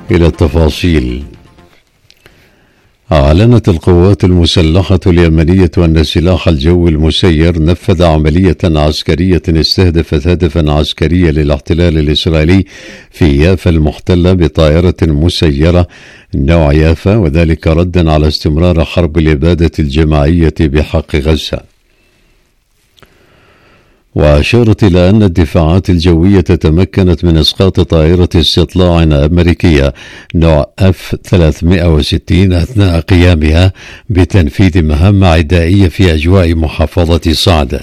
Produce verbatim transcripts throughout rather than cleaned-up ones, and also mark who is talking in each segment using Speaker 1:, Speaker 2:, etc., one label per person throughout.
Speaker 1: إلى التفاصيل. أعلنت القوات المسلحة اليمنية أن السلاح الجوي المسير نفذ عملية عسكرية استهدفت هدفا عسكريا للاحتلال الإسرائيلي في يافا المحتلة بطائرة مسيرة نوع يافا، وذلك ردا على استمرار حرب الإبادة الجماعية بحق غزة. وأشارت إلى أن الدفاعات الجوية تمكنت من إسقاط طائرة استطلاع أمريكية نوع إف ثلاثمائة وستين أثناء قيامها بتنفيذ مهام عدائية في أجواء محافظة صعدة،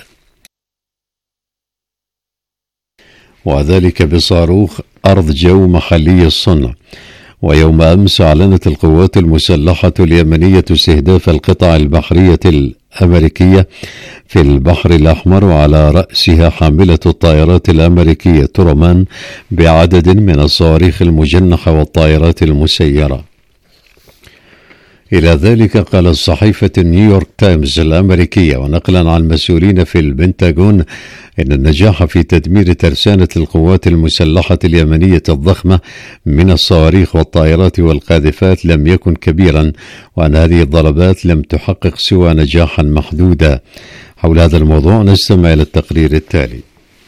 Speaker 1: وذلك بصاروخ أرض جو محلي الصنع. ويوم أمس أعلنت القوات المسلحة اليمنية استهداف القطع البحرية الأمريكية في البحر الأحمر، وعلى رأسها حاملة الطائرات الأمريكية ترومان بعدد من الصواريخ المجنحة والطائرات المسيرة. إلى ذلك قالت صحيفة نيويورك تايمز الأمريكية ونقلا عن مسؤولين في البنتاغون إن النجاح في تدمير ترسانة القوات المسلحة اليمنية الضخمة من الصواريخ والطائرات والقاذفات لم يكن كبيرا، وأن هذه الضربات لم تحقق سوى نجاحا محدودا. حول هذا الموضوع نستمع إلى التقرير التالي.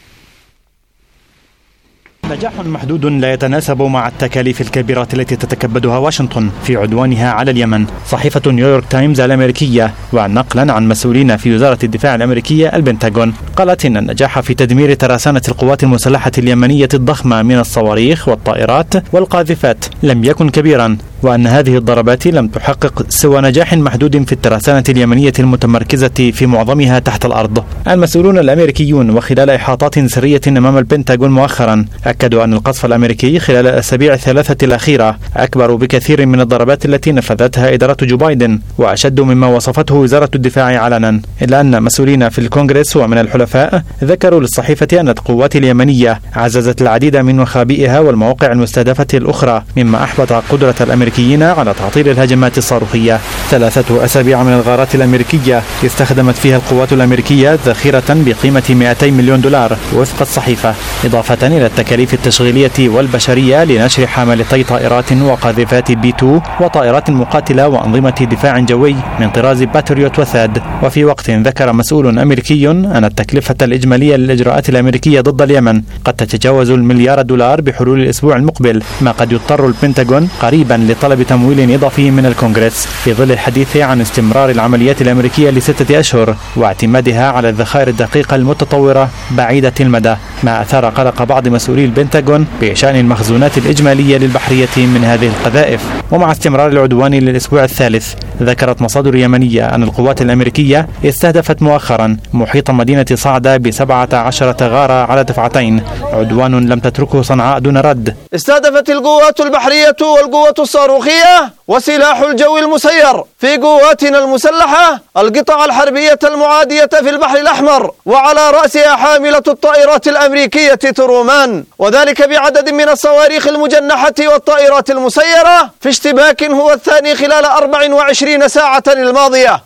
Speaker 2: نجاح محدود لا يتناسب مع التكاليف الكبيرة التي تتكبدها واشنطن في عدوانها على اليمن. صحيفة نيويورك تايمز الأمريكية ونقلا عن مسؤولين في وزارة الدفاع الأمريكية البنتاغون قالت إن النجاح في تدمير ترسانة القوات المسلحة اليمنية الضخمة من الصواريخ والطائرات والقاذفات لم يكن كبيرا، وأن هذه الضربات لم تحقق سوى نجاح محدود في الترسانة اليمنية المتمركزة في معظمها تحت الأرض. المسؤولون الأمريكيون وخلال إحاطات سرية أمام البنتاغون مؤخرا أكدوا أن القصف الأمريكي خلال الأسابيع الثلاثة الأخيرة أكبر بكثير من الضربات التي نفذتها إدارة جو بايدن، وأشد مما وصفته وزارة الدفاع علنا. إلا أن مسؤولين في الكونغرس ومن الحلفاء ذكروا للصحيفة أن القوات اليمنية عززت العديد من مخابئها والمواقع المستهدفة الأخرى، مما أحبط قدرة الأمريكيين على تعطيل الهجمات الصاروخية. ثلاثة أسابيع من الغارات الأمريكية استخدمت فيها القوات الأمريكية ذخيرة بقيمة مئتي مليون دولار وفق الصحيفة، إضافة إلى التكاليف التشغيلية والبشرية لنشر حاملتي طائرات وقاذفات بي اثنين وطائرات مقاتلة وأنظمة دفاع جوي من طراز باتريوت وثاد. وفي وقت ذكر مسؤول أمريكي أن التكلفة الإجمالية للإجراءات الأمريكية ضد اليمن قد تتجاوز المليار دولار بحلول الأسبوع المقبل، ما قد يضطر البنتاغون قريبا لطلب تمويل إضافي من الكونغرس في ظل الحديث عن استمرار العمليات الأمريكية لستة أشهر واعتمادها على الذخائر الدقيقة المتطورة بعيدة المدى، ما أثار قلق بعض مسؤولي البنتاغون بشأن المخزونات الإجمالية للبحرية من هذه القذائف. ومع استمرار العدوان للأسبوع الثالث، ذكرت مصادر يمنية أن القوات الأمريكية استهدفت مؤخرا محيط مدينة صعدة بسبعة عشرة غارة على دفعتين، عدوان لم تتركه صنعاء دون رد.
Speaker 3: استهدفت القوات البحرية والقوات الصاروخية وسلاح الجو المسير في قواتنا المسلحة القطع الحربية المعادية في البحر الأحمر، وعلى رأسها حاملة الطائرات الأمريكية ترومان، وذلك بعدد من الصواريخ المجنحة والطائرات المسيرة في اشتباك هو الثاني خلال أربع وعشرين ساعة الماضية.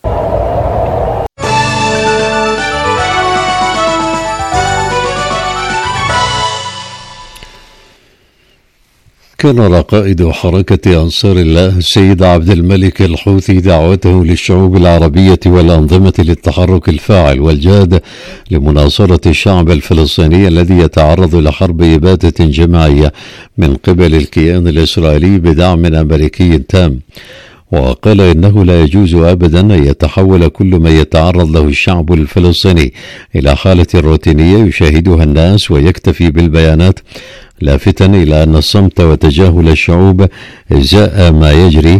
Speaker 1: كرر قائد حركة أنصار الله السيد عبد الملك الحوثي دعوته للشعوب العربية والأنظمة للتحرك الفاعل والجاد لمناصرة الشعب الفلسطيني الذي يتعرض لحرب إبادة جماعية من قبل الكيان الإسرائيلي بدعم أمريكي تام. وقال إنه لا يجوز أبدا أن يتحول كل ما يتعرض له الشعب الفلسطيني إلى حالة روتينية يشاهدها الناس ويكتفي بالبيانات، لافتا إلى أن الصمت وتجاهل الشعوب إزاء ما يجري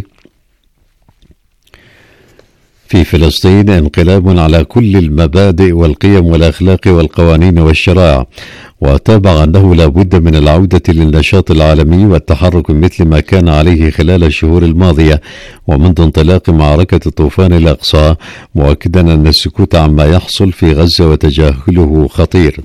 Speaker 1: في فلسطين انقلاب على كل المبادئ والقيم والأخلاق والقوانين والشرائع. وتابع أنه لا بد من العودة للنشاط العالمي والتحرك مثل ما كان عليه خلال الشهور الماضية ومنذ انطلاق معركة طوفان الأقصى، مؤكدا أن السكوت عما يحصل في غزة وتجاهله خطير.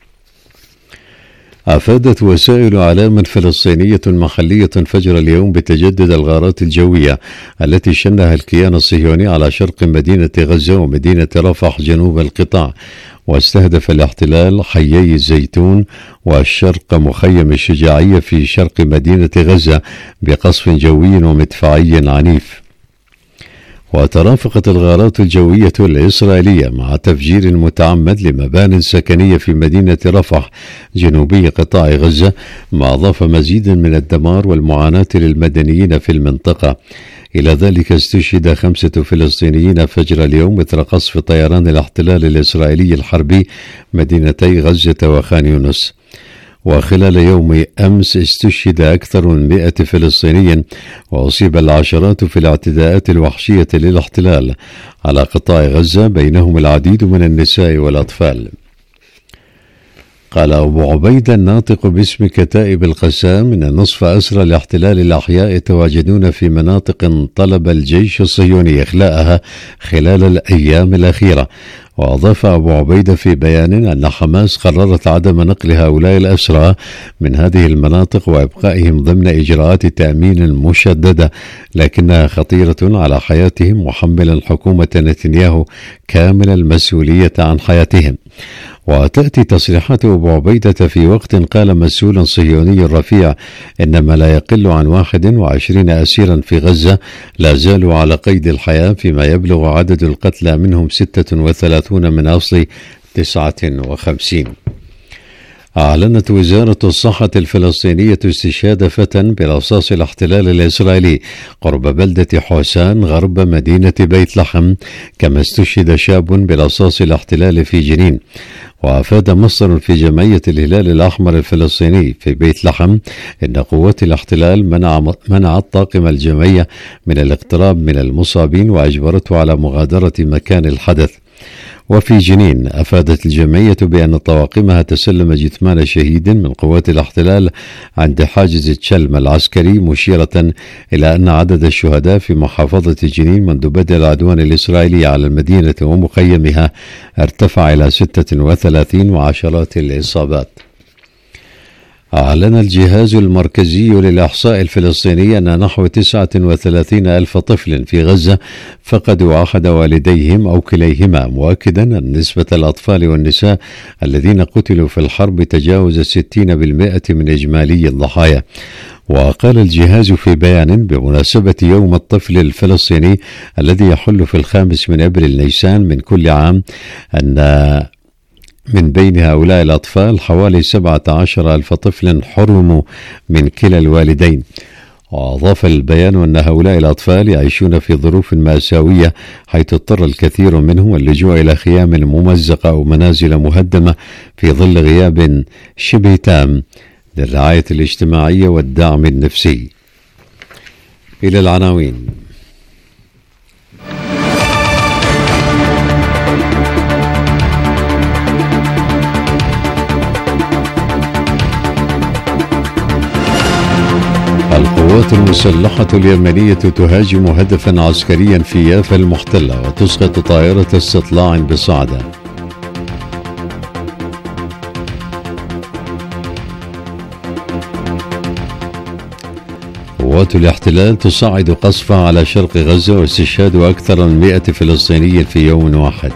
Speaker 1: أفادت وسائل إعلام فلسطينية محلية فجر اليوم بتجدد الغارات الجوية التي شنها الكيان الصهيوني على شرق مدينة غزة ومدينة رفح جنوب القطاع. واستهدف الاحتلال حيي الزيتون والشرق مخيم الشجاعية في شرق مدينة غزة بقصف جوي ومدفعي عنيف. وترافقت الغارات الجوية الإسرائيلية مع تفجير متعمد لمبان سكنية في مدينة رفح جنوبي قطاع غزة، ما أضاف مزيدا من الدمار والمعاناة للمدنيين في المنطقة. إلى ذلك استشهد خمسة فلسطينيين فجر اليوم إثر قصف طيران الاحتلال الإسرائيلي الحربي مدينتي غزة وخان يونس. وخلال يوم أمس استشهد أكثر من مئة فلسطيني وأصيب العشرات في الاعتداءات الوحشية للاحتلال على قطاع غزة، بينهم العديد من النساء والأطفال. قال أبو عبيدة الناطق باسم كتائب القسام إن نصف أسرى الاحتلال الأحياء يتواجدون في مناطق طلب الجيش الصهيوني إخلاءها خلال الأيام الأخيرة. وأضاف أبو عبيدة في بيان أن حماس قررت عدم نقل هؤلاء الأسرى من هذه المناطق وإبقائهم ضمن إجراءات تأمين مشددة، لكنها خطيرة على حياتهم، محملا حكومة نتنياهو كامل المسؤولية عن حياتهم. وتأتي تصريحات أبو عبيدة في وقت قال مسؤول صهيوني رفيع إن ما لا يقل عن واحد وعشرين أسيرا في غزة لا زالوا على قيد الحياة، فيما يبلغ عدد القتلى منهم ستة وثلاثون من أصل تسعة وخمسين. أعلنت وزارة الصحة الفلسطينية استشهاد فتى برصاص الاحتلال الإسرائيلي قرب بلدة حسان غرب مدينة بيت لحم، كما استشهد شاب برصاص الاحتلال في جنين. وأفاد مصدر في جمعية الهلال الأحمر الفلسطيني في بيت لحم إن قوات الاحتلال منع منعت طاقم الجمعية من الاقتراب من المصابين وأجبرته على مغادرة مكان الحدث. وفي جنين أفادت الجمعية بأن طواقمها تسلم جثمان شهيد من قوات الاحتلال عند حاجز تشلم العسكري، مشيرة إلى أن عدد الشهداء في محافظة جنين منذ بدء العدوان الإسرائيلي على المدينة ومخيمها ارتفع إلى ستة وثلاثين وعشرات الإصابات. أعلن الجهاز المركزي للإحصاء الفلسطيني أن نحو تسعة وثلاثين ألف طفل في غزة فقدوا أحد والديهم أو كليهما، مؤكدا أن نسبة الأطفال والنساء الذين قتلوا في الحرب تجاوز ستين بالمئة من إجمالي الضحايا. وقال الجهاز في بيان بمناسبة يوم الطفل الفلسطيني الذي يحل في الخامس من أبريل نيسان من كل عام أن من بين هؤلاء الأطفال حوالي سبعة عشر ألف طفل حرموا من كلا الوالدين. وأضاف البيان أن هؤلاء الأطفال يعيشون في ظروف مأساوية، حيث اضطر الكثير منهم اللجوء إلى خيام ممزقة أو منازل مهدمة في ظل غياب شبه تام للرعاية الاجتماعية والدعم النفسي. إلى العناوين. القوات المسلحة اليمنية تهاجم هدفا عسكريا في يافا المحتلة وتسقط طائرة استطلاع بصعدة. قوات الاحتلال تصعد قصفها على شرق غزة واستشهاد أكثر من مئة فلسطيني في يوم واحد.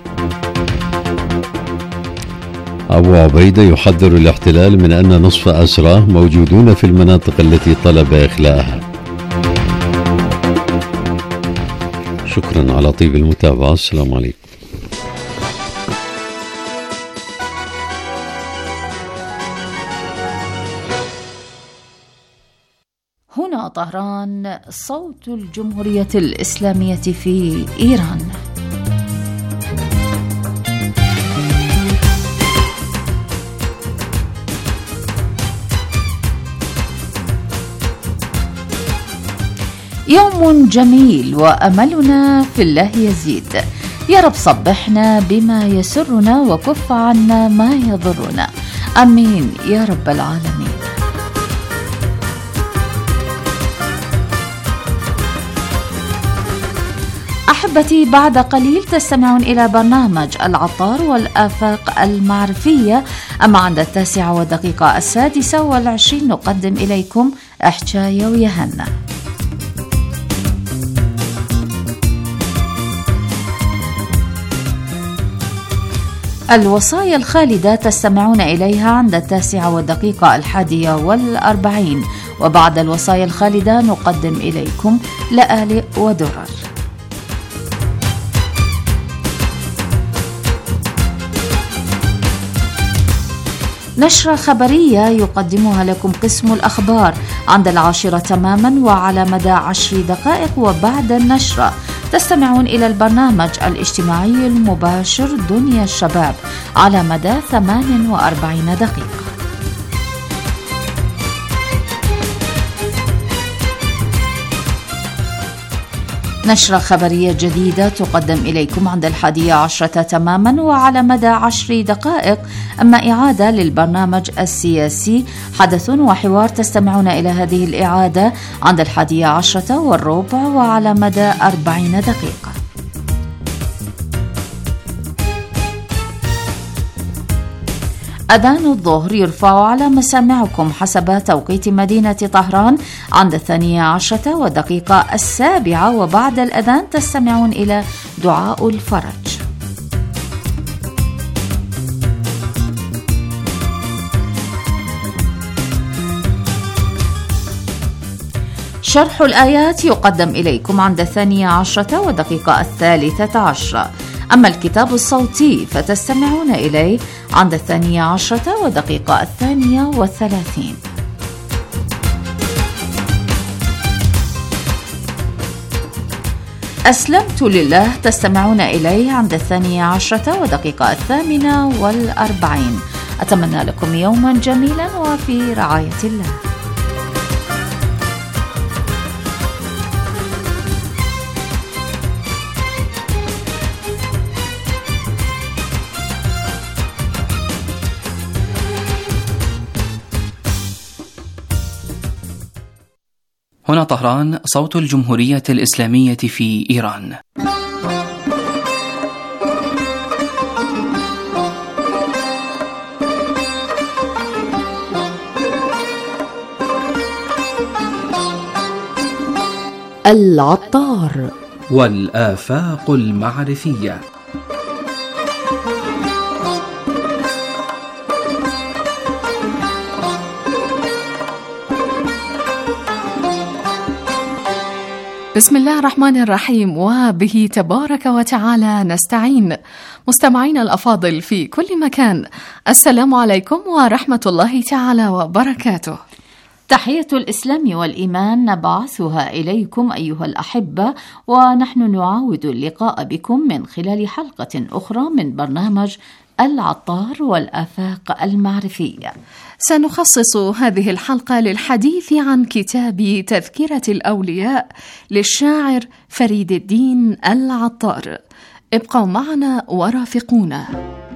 Speaker 1: أبو عبيدة يحذر الاحتلال من أن نصف أسراه موجودون في المناطق التي طلب إخلاءها. شكرا على طيب المتابعة. السلام عليكم.
Speaker 4: هنا طهران، صوت الجمهورية الإسلامية في إيران. يوم جميل وأملنا في الله يزيد. يا رب صبحنا بما يسرنا وكف عنا ما يضرنا، آمين يا رب العالمين. أحبتي، بعد قليل تستمعون إلى برنامج العطار والآفاق المعرفية، أما عند التاسعة والدقيقة السادسة والعشرين نقدم إليكم حكاية ويهنا. الوصايا الخالدة تستمعون إليها عند التاسعة والدقيقة الحادية والأربعين، وبعد الوصايا الخالدة نقدم إليكم لآلئ ودرر. نشرة خبرية يقدمها لكم قسم الأخبار عند العاشرة تماما وعلى مدى عشر دقائق، وبعد النشرة تستمعون إلى البرنامج الاجتماعي المباشر دنيا الشباب على مدى ثمان وأربعين دقيقة. نشرة خبرية جديدة تقدم إليكم عند الحادية عشرة تماما وعلى مدى عشر دقائق، أما إعادة للبرنامج السياسي حدث وحوار تستمعون إلى هذه الإعادة عند الحادية عشرة والربع وعلى مدى أربعين دقيقة. أذان الظهر يرفع على مسامعكم حسب توقيت مدينة طهران عند الثانية عشرة والدقيقة السابعة، وبعد الأذان تستمعون إلى دعاء الفرج. شرح الآيات يقدم إليكم عند الثانية عشرة والدقيقة الثالثة عشرة، أما الكتاب الصوتي فتستمعون إليه عند الثانية عشرة والدقيقة الثانية والثلاثين. أسلمت لله تستمعون إليه عند الثانية عشرة ودقيقة الثامنة والأربعين. أتمنى لكم يوما جميلا وفي رعاية الله.
Speaker 5: هنا طهران، صوت الجمهورية الإسلامية في إيران.
Speaker 6: العطار
Speaker 5: والآفاق المعرفية.
Speaker 6: بسم الله الرحمن الرحيم، وبه تبارك وتعالى نستعين. مستمعين الأفاضل في كل مكان، السلام عليكم ورحمة الله تعالى وبركاته.
Speaker 4: تحية الإسلام والإيمان نبعثها إليكم أيها الأحبة، ونحن نعاود اللقاء بكم من خلال حلقة أخرى من برنامج العطار والآفاق المعرفية.
Speaker 6: سنخصص هذه الحلقة للحديث عن كتاب تذكرة الأولياء للشاعر فريد الدين العطار. ابقوا معنا ورافقونا.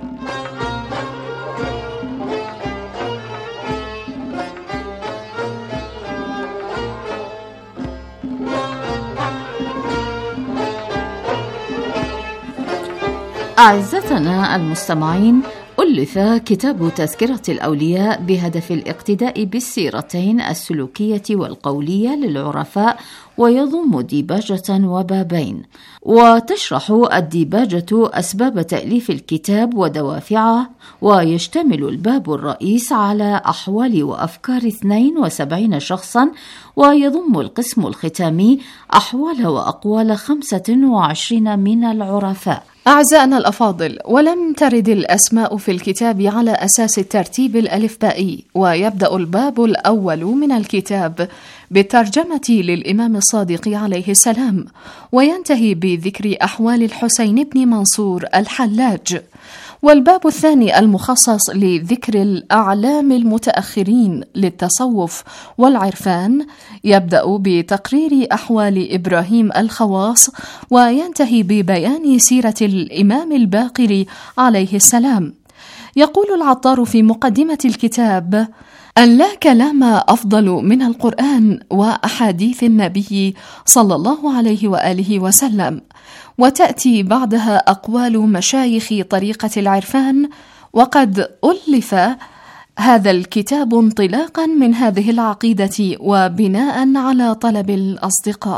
Speaker 4: أعزتنا المستمعين، ألف كتاب تذكرة الأولياء بهدف الاقتداء بالسيرتين السلوكية والقولية للعرفاء، ويضم ديباجة وبابين. وتشرح الديباجة أسباب تأليف الكتاب ودوافعه، ويشتمل الباب الرئيس على أحوال وأفكار اثنين وسبعين شخصا، ويضم القسم الختامي أحوال وأقوال خمسة وعشرين من العرفاء.
Speaker 6: أعزائنا الأفاضل، ولم ترد الأسماء في الكتاب على أساس الترتيب الألفبائي، ويبدأ الباب الأول من الكتاب بالترجمة للإمام الصادق عليه السلام، وينتهي بذكر أحوال الحسين بن منصور الحلاج. والباب الثاني المخصص لذكر الأعلام المتأخرين للتصوف والعرفان يبدأ بتقرير أحوال إبراهيم الخواص، وينتهي ببيان سيرة الإمام الباقر عليه السلام. يقول العطار في مقدمة الكتاب أن لا كلام أفضل من القرآن وأحاديث النبي صلى الله عليه وآله وسلم، وتأتي بعدها أقوال مشايخ طريقة العرفان. وقد ألف هذا الكتاب انطلاقا من هذه العقيدة وبناء على طلب الأصدقاء.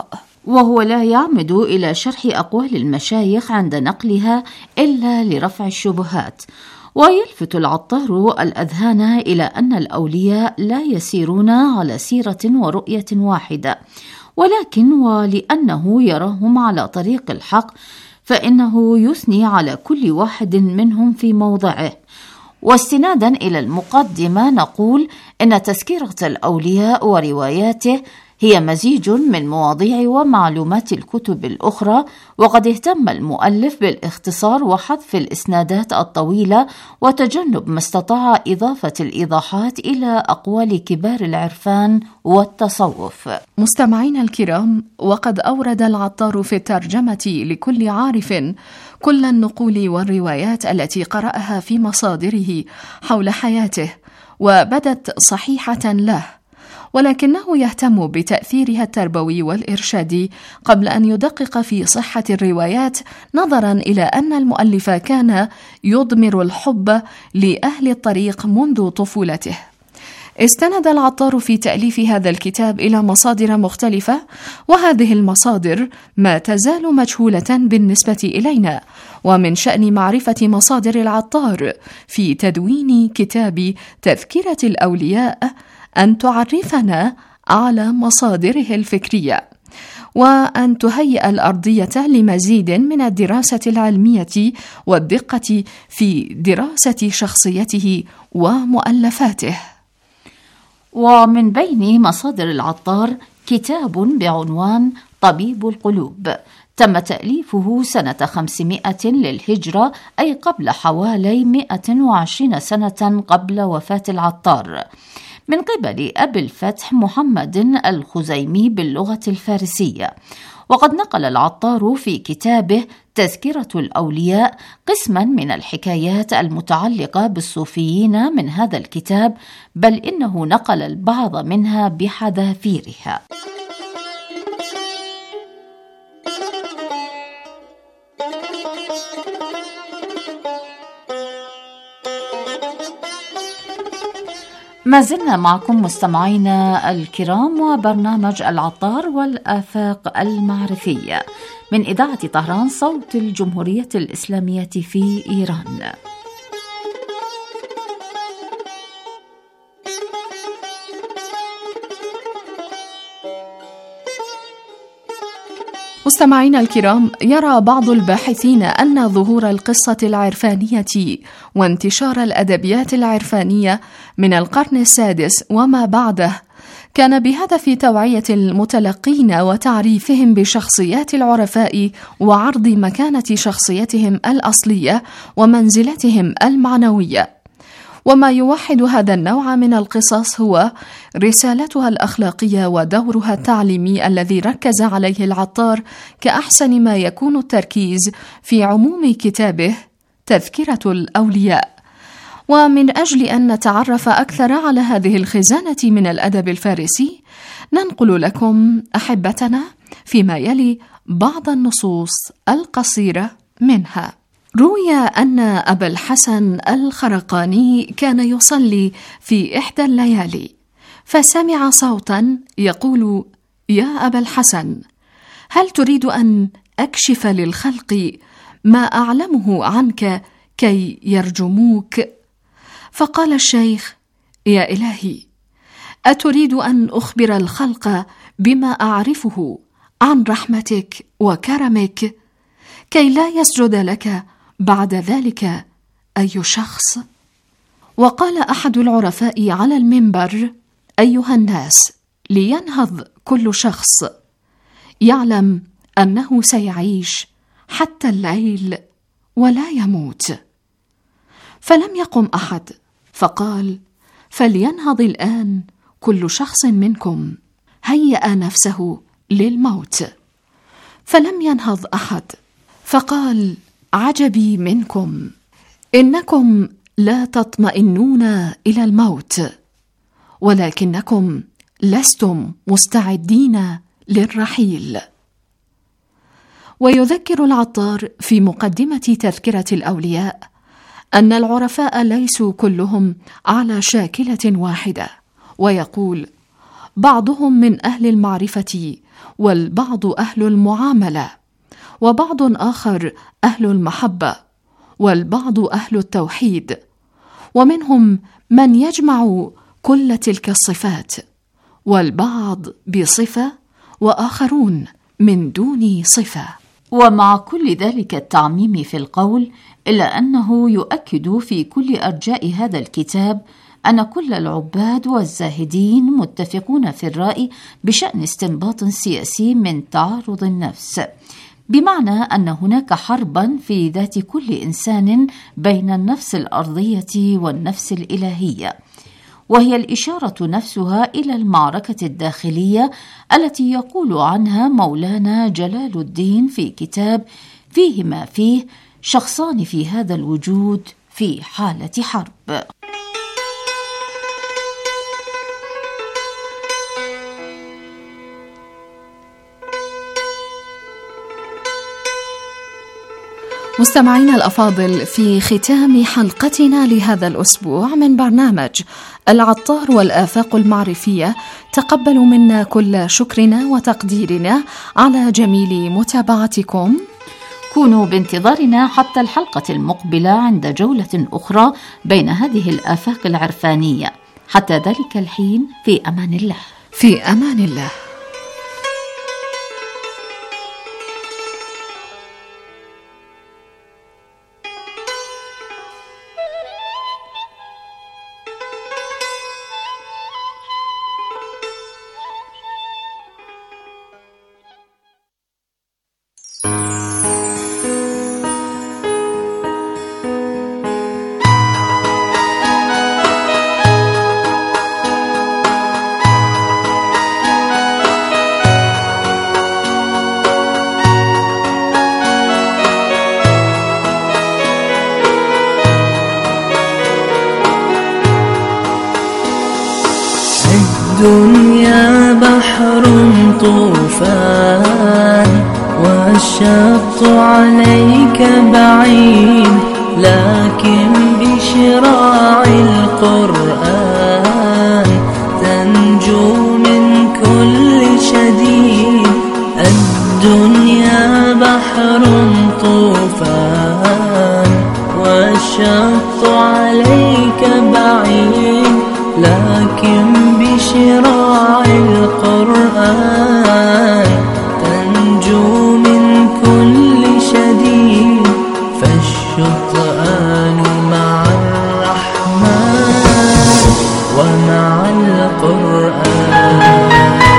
Speaker 4: وهو لا يعمد إلى شرح أقوال المشايخ عند نقلها إلا لرفع الشبهات. ويلفت العطار الأذهان إلى أن الأولياء لا يسيرون على سيرة ورؤية واحدة، ولكن ولأنه يراهم على طريق الحق فإنه يثني على كل واحد منهم في موضعه. واستنادا إلى المقدمة نقول إن تذكرة الأولياء ورواياته هي مزيج من مواضيع ومعلومات الكتب الأخرى، وقد اهتم المؤلف بالاختصار وحذف الإسنادات الطويلة وتجنب ما استطاع إضافة الإيضاحات إلى أقوال كبار العرفان والتصوف.
Speaker 6: مستمعينا الكرام، وقد أورد العطار في الترجمة لكل عارف كل النقول والروايات التي قرأها في مصادره حول حياته وبدت صحيحة له، ولكنه يهتم بتأثيرها التربوي والإرشادي قبل أن يدقق في صحة الروايات، نظرا إلى أن المؤلف كان يضمر الحب لأهل الطريق منذ طفولته. استند العطار في تأليف هذا الكتاب إلى مصادر مختلفة، وهذه المصادر ما تزال مجهولة بالنسبة إلينا، ومن شأن معرفة مصادر العطار في تدوين كتاب تذكرة الأولياء أن تعرفنا على مصادره الفكرية، وأن تهيئ الأرضية لمزيد من الدراسة العلمية والدقة في دراسة شخصيته ومؤلفاته.
Speaker 4: ومن بين مصادر العطار كتاب بعنوان طبيب القلوب، تم تأليفه سنة خمسمائة للهجرة، أي قبل حوالي مئة وعشرين سنة قبل وفاة العطار، من قبل أبي الفتح محمد الخزيمي باللغة الفارسية. وقد نقل العطار في كتابه تذكرة الأولياء قسما من الحكايات المتعلقة بالصوفيين من هذا الكتاب، بل إنه نقل البعض منها بحذافيرها. ما زلنا معكم مستمعينا الكرام، وبرنامج العطار والآفاق المعرفية من إذاعة طهران صوت الجمهورية الإسلامية في إيران.
Speaker 6: مستمعينا الكرام، يرى بعض الباحثين أن ظهور القصة العرفانية وانتشار الأدبيات العرفانية من القرن السادس وما بعده كان بهدف توعية المتلقين وتعريفهم بشخصيات العرفاء وعرض مكانة شخصيتهم الأصلية ومنزلتهم المعنوية. وما يوحد هذا النوع من القصص هو رسالتها الأخلاقية ودورها التعليمي الذي ركز عليه العطار كأحسن ما يكون التركيز في عموم كتابه تذكرة الأولياء. ومن أجل أن نتعرف أكثر على هذه الخزانة من الأدب الفارسي، ننقل لكم أحبتنا فيما يلي بعض النصوص القصيرة منها. روي أن أبا الحسن الخرقاني كان يصلي في إحدى الليالي، فسمع صوتا يقول: يا أبا الحسن، هل تريد أن أكشف للخلق ما أعلمه عنك كي يرجموك؟ فقال الشيخ: يا إلهي، أتريد أن أخبر الخلق بما أعرفه عن رحمتك وكرمك كي لا يسجد لك بعد ذلك أي شخص؟ وقال أحد العرفاء على المنبر: أيها الناس، لينهض كل شخص يعلم أنه سيعيش حتى الليل ولا يموت. فلم يقم أحد، فقال: فلينهض الآن كل شخص منكم هيأ نفسه للموت. فلم ينهض أحد، فقال: عجبي منكم، إنكم لا تطمئنون إلى الموت، ولكنكم لستم مستعدين للرحيل. ويذكر العطار في مقدمة تذكرة الأولياء أن العرفاء ليسوا كلهم على شاكلة واحدة، ويقول: بعضهم من أهل المعرفة، والبعض أهل المعاملة، وبعض آخر أهل المحبة، والبعض أهل التوحيد، ومنهم من يجمع كل تلك الصفات، والبعض بصفة وآخرون من دون صفة.
Speaker 4: ومع كل ذلك التعميم في القول، إلا أنه يؤكد في كل أرجاء هذا الكتاب أن كل العباد والزاهدين متفقون في الرأي بشأن استنباط سياسي من تعارض النفس، بمعنى أن هناك حربا في ذات كل إنسان بين النفس الأرضية والنفس الإلهية، وهي الإشارة نفسها إلى المعركة الداخلية التي يقول عنها مولانا جلال الدين في كتاب فيه ما فيه: شخصان في هذا الوجود في حالة حرب.
Speaker 6: مستمعينا الأفاضل، في ختام حلقتنا لهذا الأسبوع من برنامج العطار والآفاق المعرفية، تقبلوا منا كل شكرنا وتقديرنا على جميل متابعتكم.
Speaker 4: كونوا بانتظارنا حتى الحلقة المقبلة عند جولة أخرى بين هذه الآفاق العرفانية. حتى ذلك الحين، في أمان الله.
Speaker 6: في أمان الله.
Speaker 7: الدنيا بحر طوفان والشط عليك بعيد، لكن بشراع القرآن تنجو من كل شديد. الدنيا بحر طوفان والشط عليك بعيد، لكن بشراع القرآن تنجو من كل شديد. فالشطآن مع الرحمن ومع القرآن.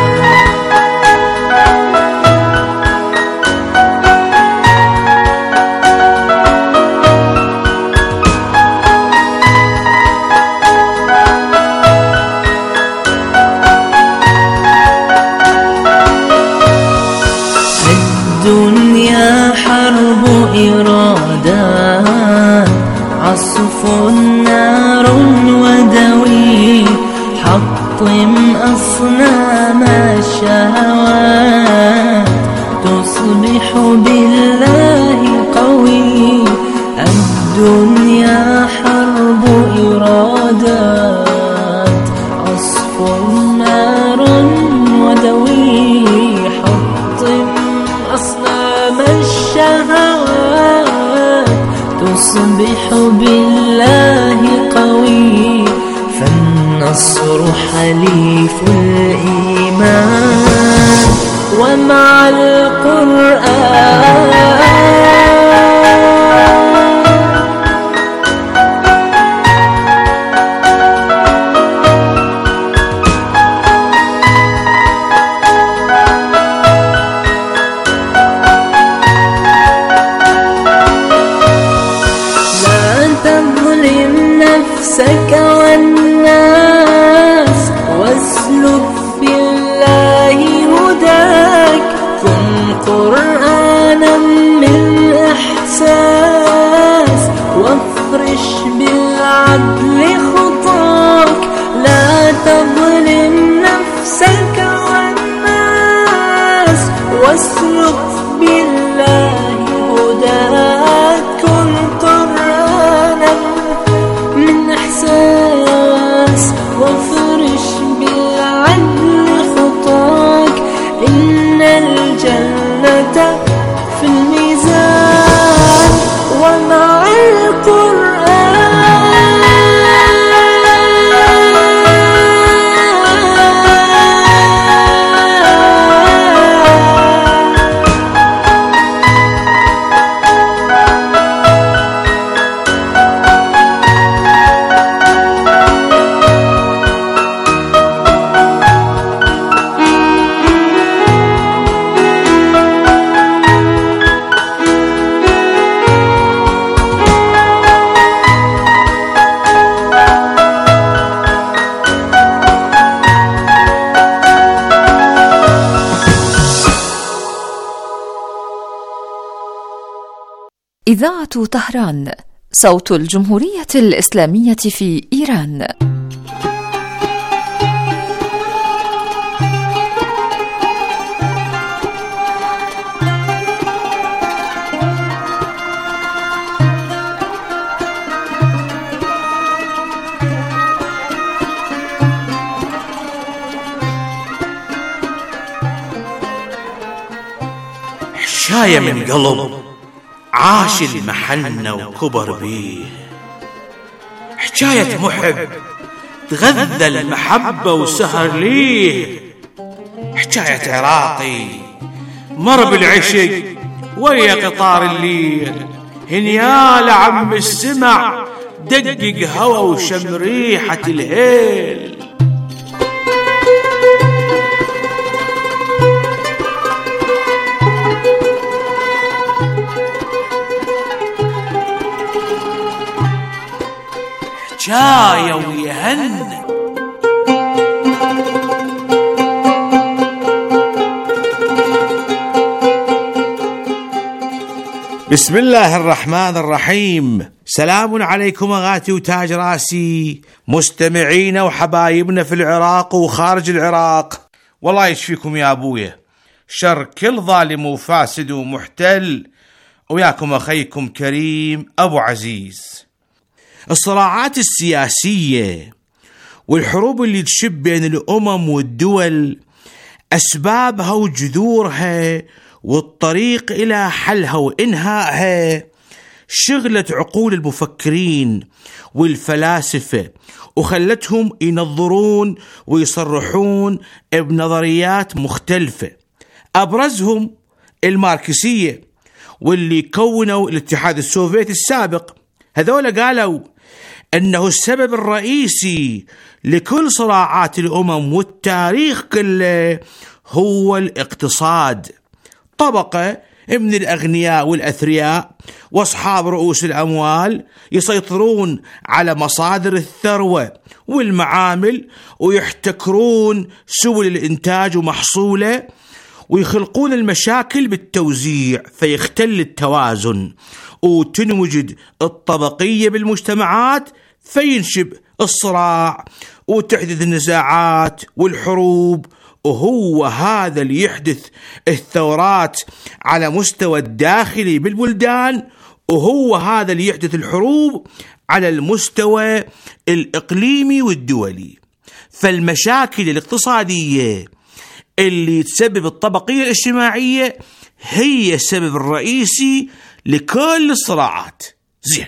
Speaker 7: الدنيا حرب إرادات، عصف نار ودوي، حطم أصنام الشهوات تصبح بالله قوي. الدنيا حرب إرادات، عصف نار ودوي، حطم أصنام الشهوات تصبح بالله قوي. فالنصر حليف الإيمان ومع القرآن. نفسك والناس واسلك بالله هداك، كن قرآنا من إحساس وافرش بالعدل خطاك. لا تظلم نفسك والناس واسلك بالله هداك، كن قرآنا من إحساس وافرش بالعدل
Speaker 6: إذاعة طهران، صوت الجمهورية الإسلامية في إيران.
Speaker 8: حكاية من قلب عاش المحنة وكبر بيه، حكاية محب تغذى المحبة وسهر ليه، حكاية عراقي مر بالعشق ويا قطار الليل، هنيال عم السمع دقق هوا وشم ريحة الهيل. حكاية ويهن بسم الله الرحمن الرحيم. سلام عليكم أغاتي وتاج راسي، مستمعينا وحبايبنا في العراق وخارج العراق، والله يشفيكم يا أبويا شر كل ظالم وفاسد ومحتل، وياكم أخيكم كريم أبو عزيز. الصراعات السياسية والحروب اللي تشب بين الأمم والدول أسبابها وجذورها والطريق إلى حلها وإنهائها شغلت عقول المفكرين والفلاسفة وخلتهم ينظرون ويصرحون بنظريات مختلفة، أبرزهم الماركسية واللي كونوا الاتحاد السوفيتي السابق. هذول قالوا أنه السبب الرئيسي لكل صراعات الأمم والتاريخ كله هو الاقتصاد. طبقة من الأغنياء والأثرياء وأصحاب رؤوس الأموال يسيطرون على مصادر الثروة والمعامل ويحتكرون سبل الإنتاج ومحصوله، ويخلقون المشاكل بالتوزيع فيختل التوازن، وتنوجد الطبقية بالمجتمعات فينشب الصراع وتحدث النزاعات والحروب، وهو هذا اللي يحدث الثورات على مستوى الداخلي بالبلدان، وهو هذا اللي يحدث الحروب على المستوى الإقليمي والدولي. فالمشاكل الاقتصادية اللي تسبب الطبقية الاجتماعية هي السبب الرئيسي لكل الصراعات. زين،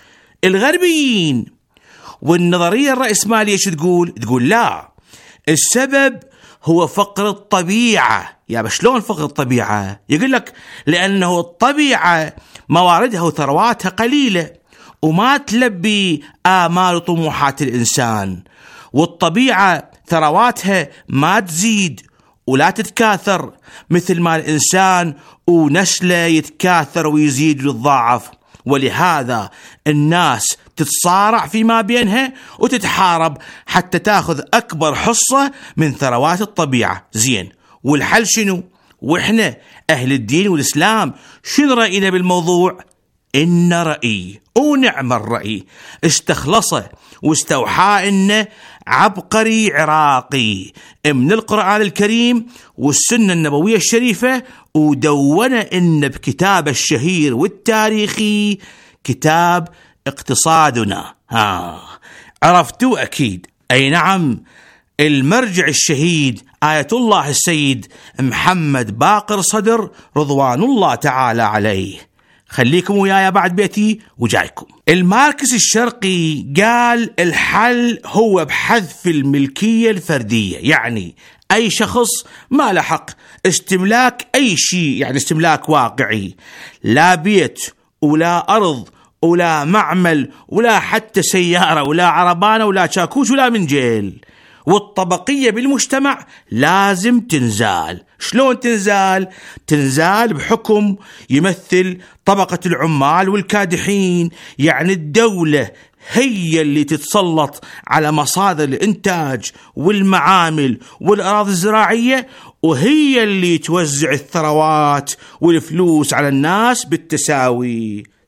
Speaker 8: الغربيين والنظرية الرأسمالية شو تقول؟ تقول لا، السبب هو فقر الطبيعة. يا شلون فقر الطبيعة؟ يقول لك لأنه الطبيعة مواردها وثرواتها قليلة وما تلبي آمال وطموحات الإنسان، والطبيعة ثرواتها ما تزيد ولا تتكاثر مثل ما الإنسان ونسله يتكاثر ويزيد ويتضاعف، ولهذا الناس تتصارع فيما بينها وتتحارب حتى تاخذ أكبر حصة من ثروات الطبيعة. زين، والحل شنو؟ وإحنا أهل الدين والإسلام شنو رأينا بالموضوع؟ إن رأي ونعم الرأي استخلصه واستوحى إنه عبقري عراقي من القرآن الكريم والسنة النبوية الشريفة، ودون إن بكتاب الشهير والتاريخي كتاب اقتصادنا. ها عرفتوا أكيد؟ أي نعم، المرجع الشهيد آية الله السيد محمد باقر صدر رضوان الله تعالى عليه. خليكم وياي بعد بيتي وجايكم. الماركس الشرقي قال الحل هو بحذف الملكية الفردية، يعني أي شخص ما له حق استملاك أي شيء، يعني استملاك واقعي، لا بيت ولا أرض ولا معمل ولا حتى سيارة ولا عربانة ولا شاكوش ولا منجيل. والطبقية بالمجتمع لازم تنزال. شلون تنزال؟ تنزال بحكم يمثل طبقة العمال والكادحين، يعني الدولة هي اللي تتسلط على مصادر الإنتاج والمعامل والأراضي الزراعية، وهي اللي توزع الثروات والفلوس على الناس بالتساوي.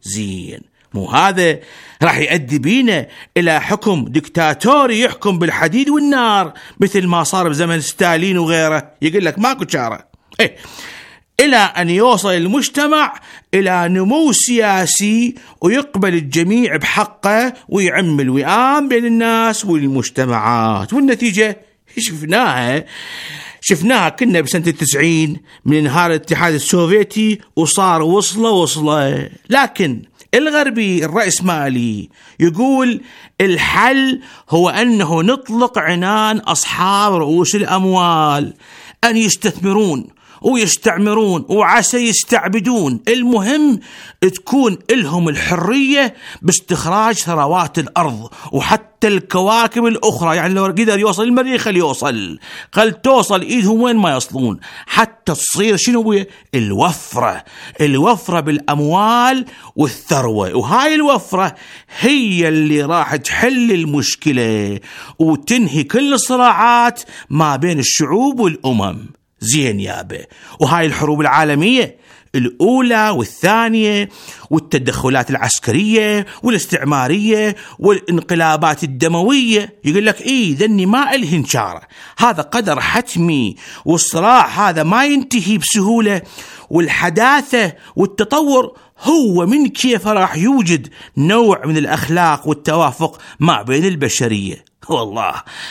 Speaker 8: زين، مو هذا راح يؤدي بينا إلى حكم ديكتاتوري يحكم بالحديد والنار مثل ما صار بزمن ستالين وغيره، يقول لك ماكو شارة. إيه، إلى أن يوصل المجتمع إلى نمو سياسي ويقبل الجميع بحقه ويعم الوئام بين الناس والمجتمعات. والنتيجة شفناها شفناها كنا بسنة التسعين من انهار الاتحاد السوفيتي وصار وصله وصله. لكن الغربي الرأسمالي يقول الحل هو أنه نطلق عنان أصحاب رؤوس الأموال أن يستثمرون ويستعمرون وعسى يستعبدون، المهم تكون لهم الحرية باستخراج ثروات الأرض وحتى الكواكب الأخرى. يعني لو قدر يوصل المريخ خلي يوصل، قال توصل إيدهم وين ما يصلون، حتى تصير شنو الوفرة الوفرة بالأموال والثروة. وهاي الوفرة هي اللي راح تحل المشكلة وتنهي كل الصراعات ما بين الشعوب والأمم. زين يابا، وهاي الحروب العالمية الأولى والثانية والتدخلات العسكرية والاستعمارية والانقلابات الدموية، يقول لك إيه ذني ما إلهن شارة، هذا قدر حتمي، والصراع هذا ما ينتهي بسهولة، والحداثة والتطور هو من كيف راح يوجد نوع من الأخلاق والتوافق ما بين البشرية. والله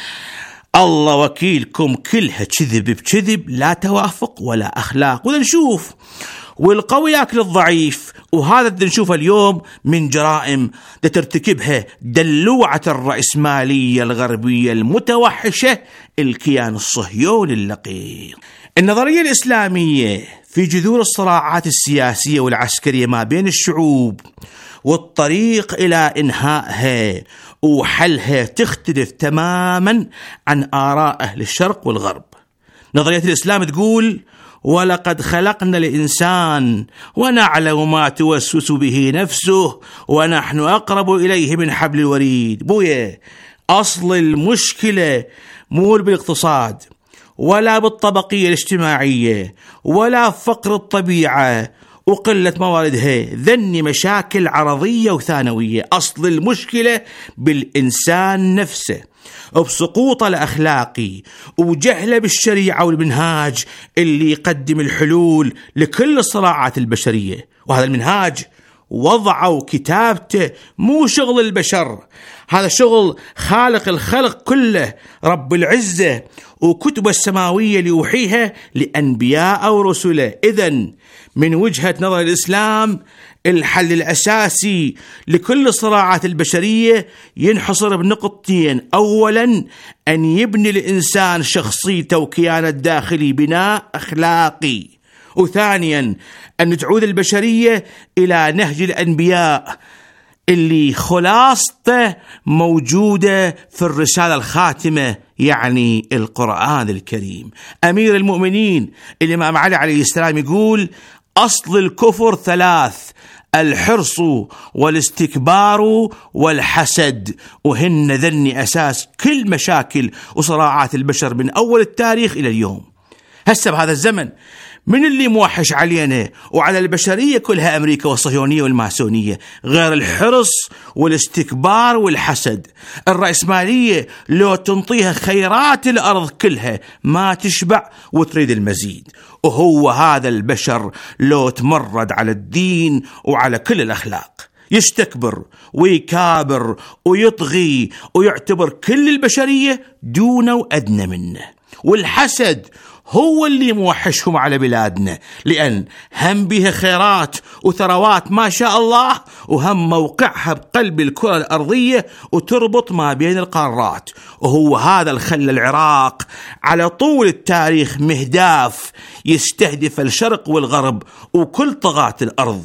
Speaker 8: الله وكيلكم كلها كذب بكذب، لا توافق ولا أخلاق. وذا نشوف والقوي ياكل الضعيف، وهذا بدنا نشوفه اليوم من جرائم ترتكبها دلوعة الرأسمالية الغربية المتوحشة الكيان الصهيوني اللقيط. النظرية الإسلامية في جذور الصراعات السياسية والعسكرية ما بين الشعوب والطريق إلى إنهائها وحلها تختلف تماما عن آراء أهل الشرق والغرب. نظرية الإسلام تقول ولقد خلقنا الإنسان ونعلم ما توسوس به نفسه ونحن أقرب إليه من حبل الوريد. بويا، أصل المشكلة مو بالاقتصاد ولا بالطبقية الاجتماعية ولا فقر الطبيعة وقلة مواردها، ذني مشاكل عرضية وثانوية. أصل المشكلة بالإنسان نفسه وبسقوطه الأخلاقي وجهله بالشريعة والمنهاج اللي يقدم الحلول لكل الصراعات البشرية. وهذا المنهاج وضعه وكتابته مو شغل البشر، هذا شغل خالق الخلق كله رب العزة وكتبه السماوية اللي يوحيها لأنبياء ورسله. إذن من وجهة نظر الإسلام الحل الأساسي لكل الصراعات البشرية ينحصر بنقطتين: أولا أن يبني الإنسان شخصيته وكيانه الداخلي بناء أخلاقي، وثانيا أن تعود البشرية إلى نهج الأنبياء اللي خلاصته موجودة في الرسالة الخاتمة يعني القرآن الكريم. أمير المؤمنين الإمام علي عليه السلام يقول أصل الكفر ثلاث: الحرص والاستكبار والحسد، وهن ذني أساس كل مشاكل وصراعات البشر من أول التاريخ إلى اليوم. هسه بهذا الزمن من اللي موحش علينا وعلى البشرية كلها أمريكا والصهيونية والماسونية غير الحرص والاستكبار والحسد. الرأسمالية لو تنطيها خيرات الأرض كلها ما تشبع وتريد المزيد، وهو هذا البشر لو تمرد على الدين وعلى كل الأخلاق يستكبر ويكابر ويطغي ويعتبر كل البشرية دونه وأدنى منه. والحسد هو اللي موحشهم على بلادنا، لأن هم بها خيرات وثروات ما شاء الله، وهم موقعها بقلب الكرة الأرضية وتربط ما بين القارات. وهو هذا الخل العراق على طول التاريخ مهداف يستهدف الشرق والغرب وكل طغاة الأرض،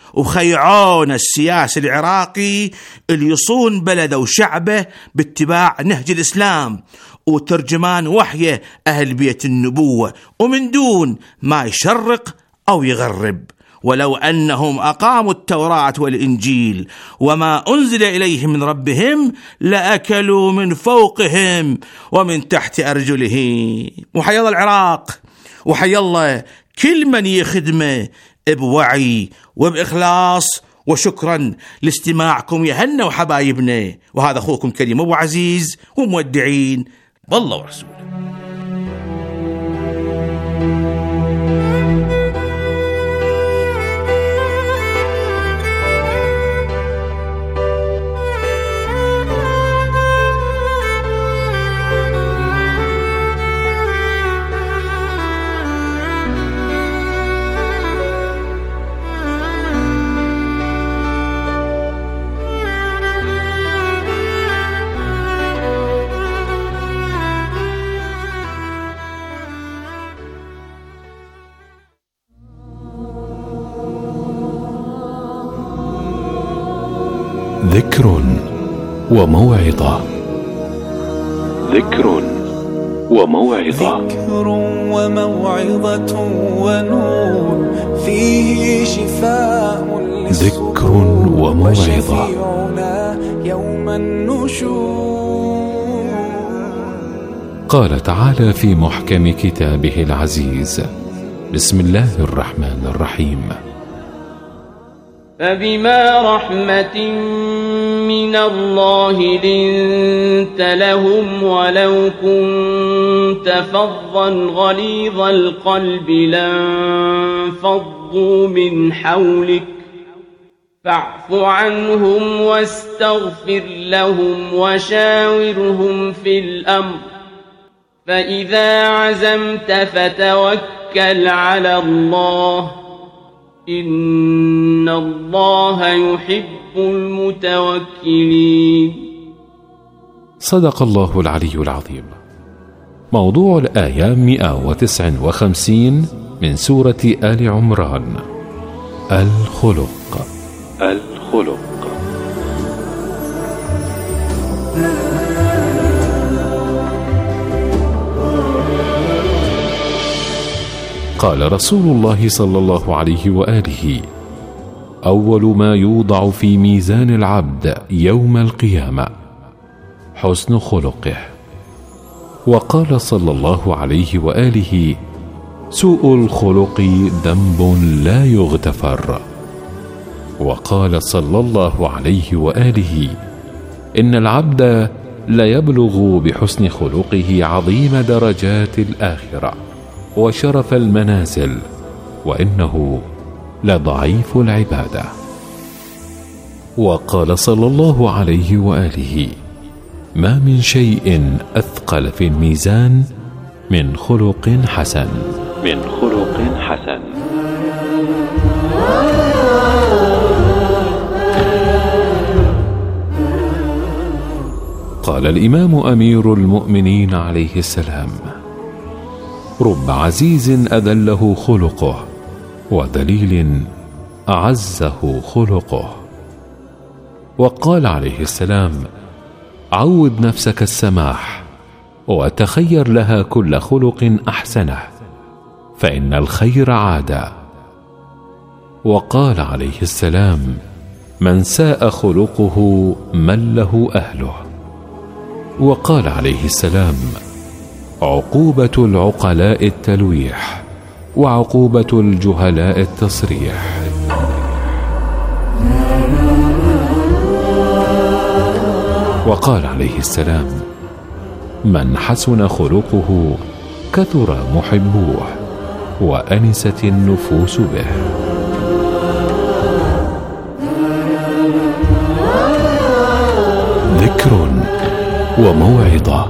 Speaker 8: وخيعون السياسي العراقي اللي يصون بلده وشعبه باتباع نهج الإسلام وترجمان وحيه أهل بيت النبوة، ومن دون ما يشرق أو يغرب. ولو أنهم أقاموا التوراة والإنجيل وما أنزل إليهم من ربهم لأكلوا من فوقهم ومن تحت أرجلهم. وحي الله العراق، وحي الله كل من يخدمه بوعي وبإخلاص وشكرا لاستماعكم يا هنا وحبايبنا. وهذا أخوكم كريم أبو عزيز ومودعين بالله ورسوله.
Speaker 9: ذكر وموعظة. ذكر وموعظة.
Speaker 10: ذكر وموعظة ونور فيه شفاء
Speaker 9: ذكر وموعظة
Speaker 10: يوم النشور.
Speaker 9: قال تعالى في محكم كتابه العزيز: بسم الله الرحمن الرحيم:
Speaker 11: فبما رحمة من الله لنت لهم ولو كنت فظا غليظ القلب لانفضوا من حولك فاعف عنهم واستغفر لهم وشاورهم في الأمر فإذا عزمت فتوكل على الله إن الله يحب المتوكلين.
Speaker 9: صدق الله العلي العظيم. موضوع الآية مئة وتسعة وخمسين من سورة آل عمران: الخلق. الخلق. قال رسول الله صلى الله عليه وآله: أول ما يوضع في ميزان العبد يوم القيامة حسن خلقه. وقال صلى الله عليه وآله: سوء الخلق ذنب لا يغتفر. وقال صلى الله عليه وآله: إن العبد ليبلغ بحسن خلقه عظيم درجات الآخرة وشرف المنازل، وإنه لضعيف العبادة. وقال صلى الله عليه وآله: ما من شيء أثقل في الميزان من خلق حسن. من خلق حسن. قال الإمام أمير المؤمنين عليه السلام: رب عزيز أذله خلقه وذليل أعزه خلقه. وقال عليه السلام: عود نفسك السماح وتخير لها كل خلق أحسنه فإن الخير عادة. وقال عليه السلام: من ساء خلقه من له أهله. وقال عليه السلام: عقوبة العقلاء التلويح وعقوبة الجهلاء التصريح. وقال عليه السلام: من حسن خلقه كثر محبوه وأنست النفوس به. ذكر وموعظة.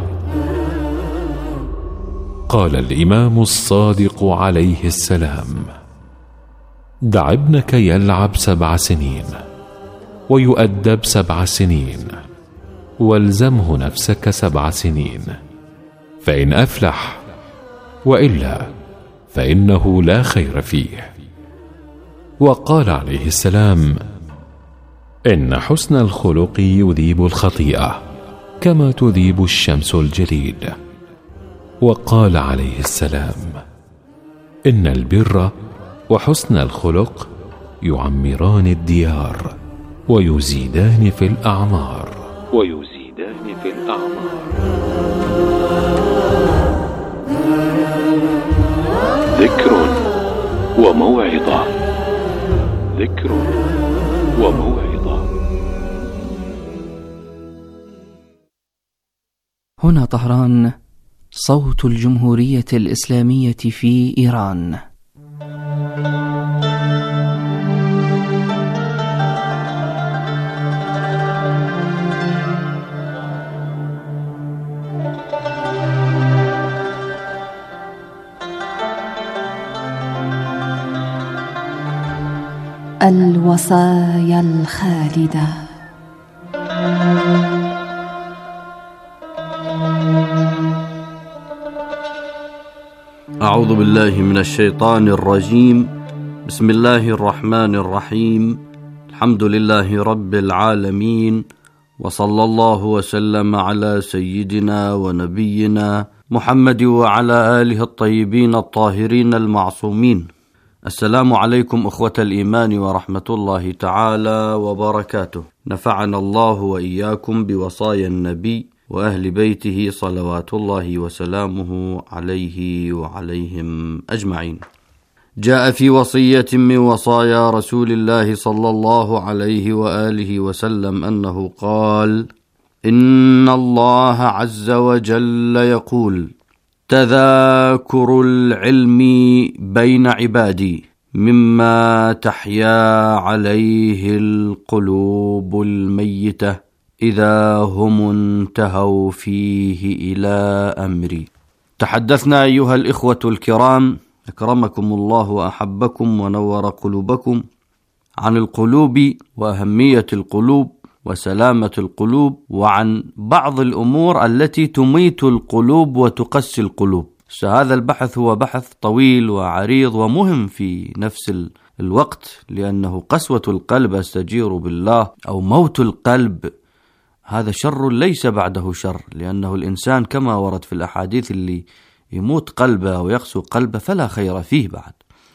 Speaker 9: قال الإمام الصادق عليه السلام: دع ابنك يلعب سبع سنين ويؤدب سبع سنين والزمه نفسك سبع سنين فإن أفلح، وإلا فإنه لا خير فيه. وقال عليه السلام: إن حسن الخلق يذيب الخطيئة كما تذيب الشمس الجليد. وقال عليه السلام: إن البر وحسن الخلق يعمران الديار ويزيدان في الأعمار. ويزيدان في الأعمار. ذكر وموعظة. ذكر وموعظة.
Speaker 5: هنا طهران، صوت الجمهورية الإسلامية في إيران.
Speaker 4: الوصايا الخالدة.
Speaker 12: أعوذ بالله من الشيطان الرجيم. بسم الله الرحمن الرحيم. الحمد لله رب العالمين، وصلى الله وسلم على سيدنا ونبينا محمد وعلى آله الطيبين الطاهرين المعصومين. السلام عليكم أخوة الإيمان ورحمة الله تعالى وبركاته. نفعنا الله وإياكم بوصايا النبي وأهل بيته صلوات الله وسلامه عليه وعليهم أجمعين. جاء في وصية من وصايا رسول الله صلى الله عليه وآله وسلم أنه قال: إن الله عز وجل يقول: تذاكر العلم بين عبادي مما تحيا عليه القلوب الميتة إذا هم انتهوا فيه إلى أمري. تحدثنا أيها الإخوة الكرام، أكرمكم الله وأحبكم ونور قلوبكم، عن القلوب وأهمية القلوب وسلامة القلوب، وعن بعض الأمور التي تميت القلوب وتقسي القلوب. هذا البحث هو بحث طويل وعريض ومهم في نفس الوقت، لأنه قسوة القلب أستجير بالله أو موت القلب هذا شر ليس بعده شر، لأنه الإنسان كما ورد في الأحاديث اللي يموت قلبه ويقسو قلبه فلا خير فيه بعد.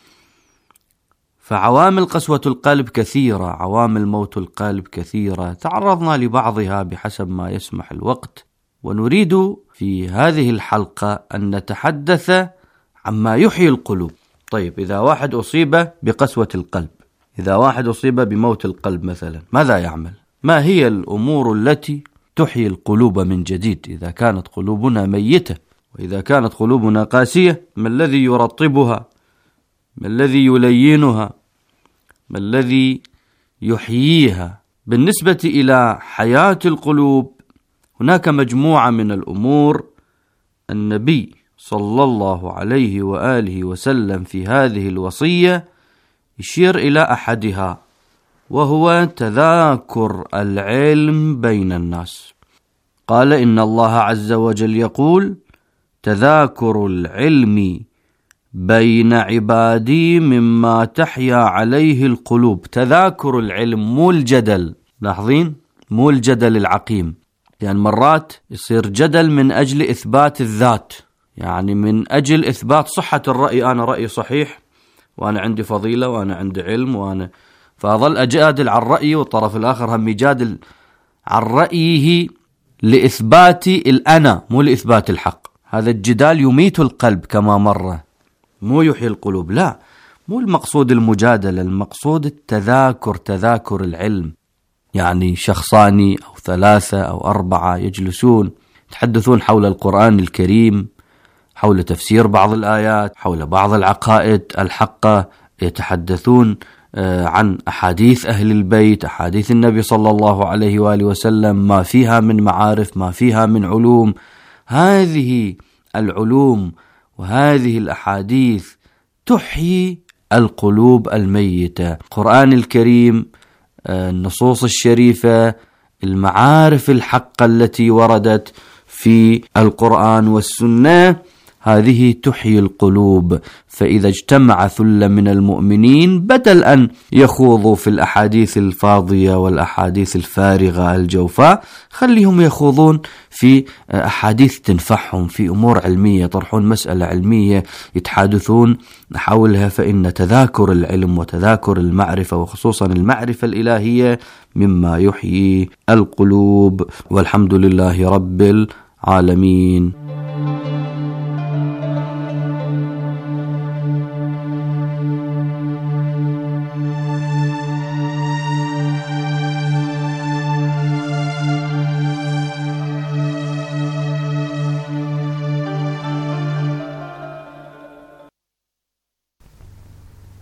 Speaker 12: فعوامل قسوة القلب كثيرة، عوامل موت القلب كثيرة، تعرضنا لبعضها بحسب ما يسمح الوقت، ونريد في هذه الحلقة أن نتحدث عما يحيي القلوب. طيب، إذا واحد أصيب بقسوة القلب، إذا واحد أصيب بموت القلب مثلا، ماذا يعمل؟ ما هي الأمور التي تحيي القلوب من جديد إذا كانت قلوبنا ميتة؟ وإذا كانت قلوبنا قاسية، ما الذي يرطبها؟ ما الذي يلينها؟ ما الذي يحييها؟ بالنسبة إلى حياة القلوب هناك مجموعة من الأمور النبي صلى الله عليه وآله وسلم في هذه الوصية يشير إلى أحدها، وهو تذاكر العلم بين الناس. قال: إن الله عز وجل يقول: تذاكر العلم بين عبادي مما تحيا عليه القلوب. تذاكر العلم مو الجدل، لاحظين؟ مو الجدل العقيم، لأن يعني مرات يصير جدل من أجل إثبات الذات، يعني من أجل إثبات صحة الرأي. أنا رأيي صحيح وأنا عندي فضيلة وأنا عندي علم، وأنا فأظل أجادل عن رأيي، والطرف الآخر هم يجادل عن رأيه لإثبات الأنا مو لإثبات الحق. هذا الجدال يميت القلب كما مر، مو يحيي القلوب. لا، مو المقصود المجادلة، المقصود التذاكر، تذاكر العلم. يعني شخصان أو ثلاثة أو أربعة يجلسون يتحدثون حول القرآن الكريم، حول تفسير بعض الآيات، حول بعض العقائد الحقة، يتحدثون عن أحاديث أهل البيت، أحاديث النبي صلى الله عليه وآله وسلم، ما فيها من معارف، ما فيها من علوم. هذه العلوم وهذه الأحاديث تحيي القلوب الميتة. القرآن الكريم، النصوص الشريفة، المعارف الحقة التي وردت في القرآن والسنة، هذه تحيي القلوب. فإذا اجتمع ثلة من المؤمنين، بدل أن يخوضوا في الأحاديث الفاضية والأحاديث الفارغة الجوفاء، خليهم يخوضون في أحاديث تنفعهم، في أمور علمية، يطرحون مسألة علمية يتحادثون حولها. فإن تذاكر العلم وتذاكر المعرفة، وخصوصا المعرفة الإلهية، مما يحيي القلوب. والحمد لله رب العالمين.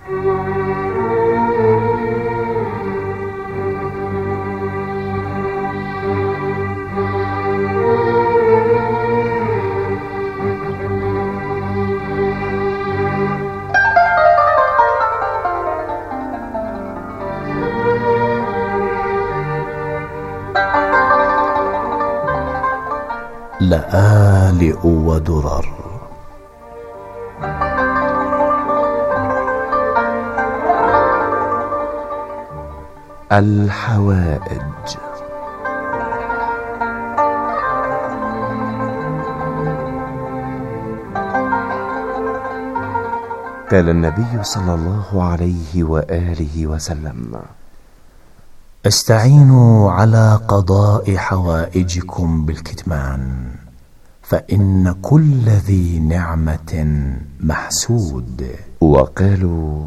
Speaker 13: لآلئ ودرر. الحوائج. قال النبي صلى الله عليه وآله وسلم:
Speaker 14: استعينوا على قضاء حوائجكم بالكتمان، فإن كل ذي نعمة محسود.
Speaker 13: وقالوا: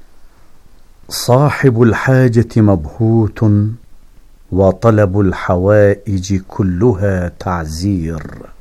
Speaker 15: صاحب الحاجة مبهوت، وطلب الحوائج كلها تعزير.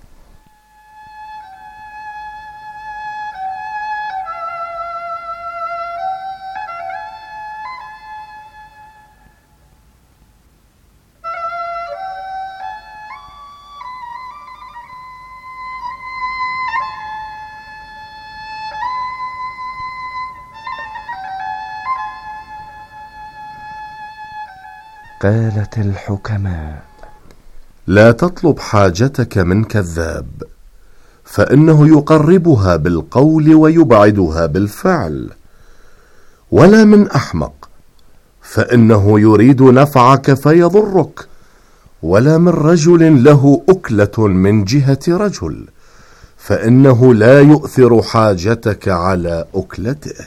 Speaker 13: قالت الحكماء:
Speaker 16: لا تطلب حاجتك من كذاب، فإنه يقربها بالقول ويبعدها بالفعل، ولا من أحمق، فإنه يريد نفعك فيضرك، ولا من رجل له أكلة من جهة رجل، فإنه لا يؤثر حاجتك على أكلته.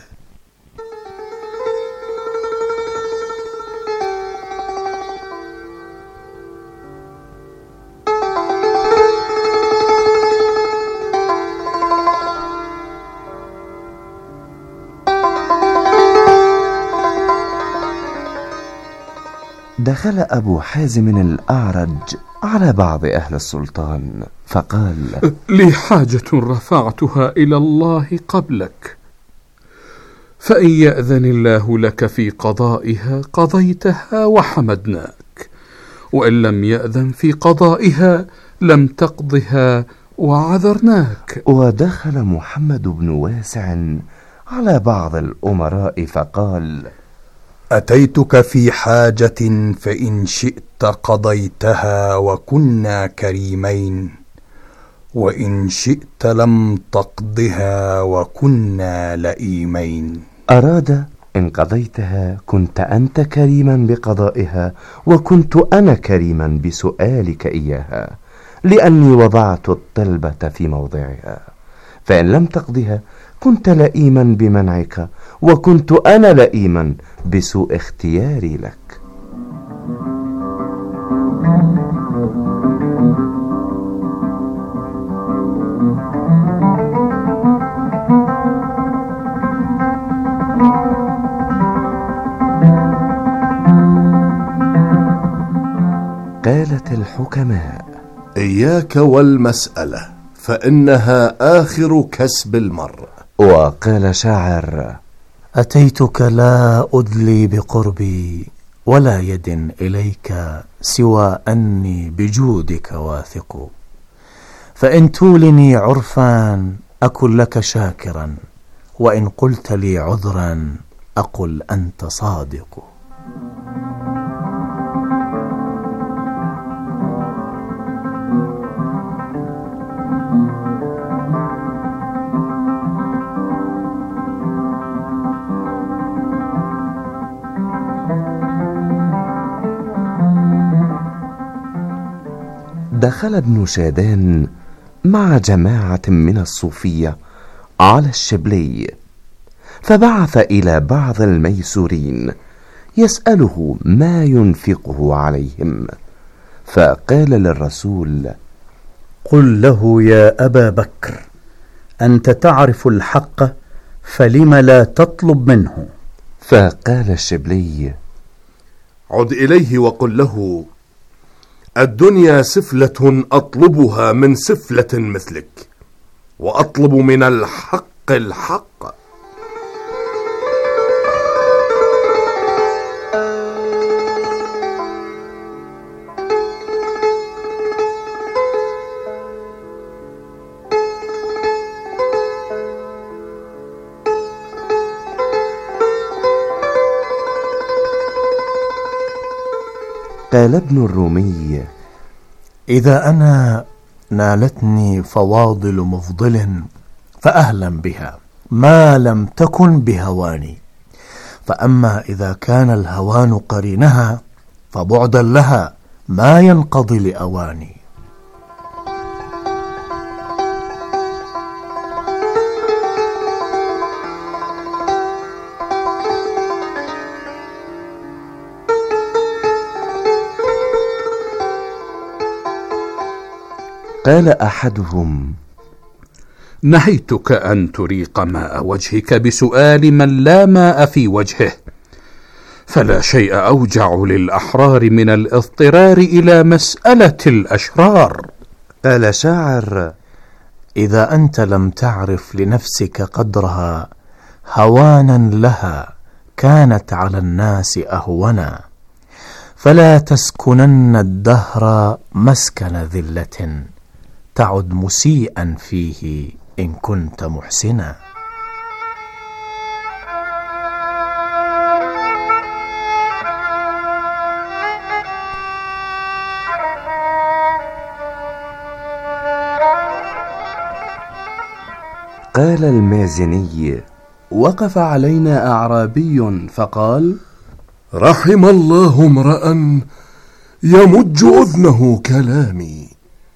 Speaker 13: دخل أبو حازم الأعرج على بعض أهل السلطان فقال:
Speaker 17: لي حاجة رفعتها إلى الله قبلك، فإن يأذن الله لك في قضائها قضيتها وحمدناك، وإن لم يأذن في قضائها لم تقضها وعذرناك.
Speaker 13: ودخل محمد بن واسع على بعض الأمراء فقال:
Speaker 15: أتيتك في حاجة، فإن شئت قضيتها وكنا كريمين، وإن شئت لم تقضها وكنا لئيمين.
Speaker 13: أراد إن قضيتها كنت أنت كريما بقضائها، وكنت أنا كريما بسؤالك إياها، لأني وضعت الطلبة في موضعها. فإن لم تقضها كنت لئيما بمنعك، وكنت أنا لئيما بسوء اختياري لك. قالت الحكماء:
Speaker 16: إياك والمسألة، فإنها آخر كسب المرء.
Speaker 13: وقال شاعر:
Speaker 14: أتيتك لا أدلي بقربي، ولا يد إليك سوى أني بجودك واثق، فإن تولني عرفا أكن لك شاكرا، وإن قلت لي عذرا أقل أنت صادق.
Speaker 13: دخل ابن شادان مع جماعة من الصوفية على الشبلي، فبعث إلى بعض الميسورين يسأله ما ينفقه عليهم، فقال للرسول:
Speaker 15: قل له يا أبا بكر: أنت تعرف الحق، فلم لا تطلب منه؟
Speaker 13: فقال الشبلي:
Speaker 16: عد إليه وقل له: الدنيا سفلة أطلبها من سفلة مثلك، وأطلب من الحق الحق.
Speaker 13: قال ابن الرومي:
Speaker 14: إذا أنا نالتني فواضل مفضل فأهلا بها ما لم تكن بهواني، فأما إذا كان الهوان قرينها فبعدا لها ما ينقضي لأواني.
Speaker 13: قال أحدهم:
Speaker 17: نهيتك أن تريق ماء وجهك بسؤال من لا ماء في وجهه، فلا شيء أوجع للأحرار من الاضطرار إلى مسألة الأشرار.
Speaker 13: قال شاعر:
Speaker 14: إذا أنت لم تعرف لنفسك قدرها هوانا لها كانت على الناس أهونا، فلا تسكنن الدهر مسكن ذلة تعد مسيئا فيه إن كنت محسنا.
Speaker 13: قال المازني:
Speaker 18: وقف علينا أعرابي فقال:
Speaker 16: رحم الله امرأ يمج أذنه كلامي،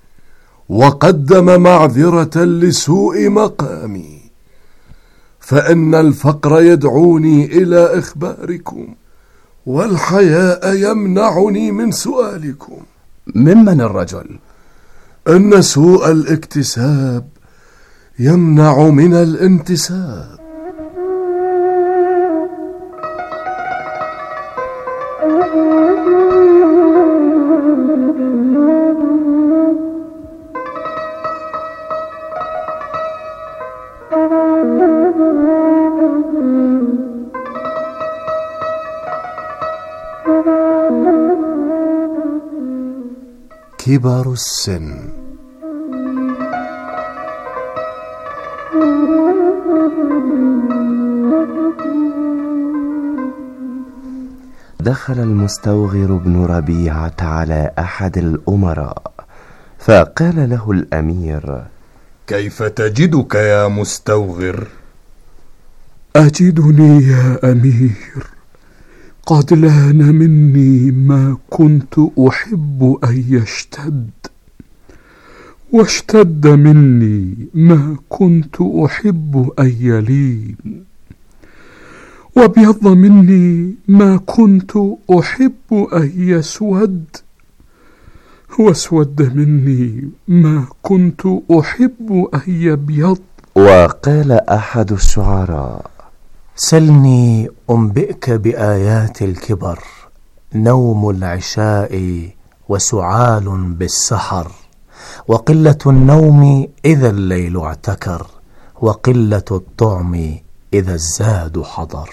Speaker 16: وقدم معذرة لسوء مقامي، فإن الفقر يدعوني إلى إخباركم، والحياء يمنعني من سؤالكم.
Speaker 18: ممن الرجل؟
Speaker 16: إن سوء الاكتساب يمنع من الانتساب.
Speaker 13: كبر السن. دخل المستوغر بن ربيعة على أحد الأمراء فقال له الأمير:
Speaker 16: كيف تجدك يا مستوغر؟
Speaker 17: أجدني يا أمير قد لان مني ما كنت أحب أن يشتد، واشتد مني ما كنت أحب أن يلين، وابيض مني ما كنت أحب أن يسود، واسود مني ما كنت أحب أن يبيض.
Speaker 13: وقال أحد الشعراء:
Speaker 14: سلني أنبئك بآيات الكبر، نوم العشاء وسعال بالسحر، وقلة النوم إذا الليل اعتكر، وقلة الطعم إذا الزاد حضر.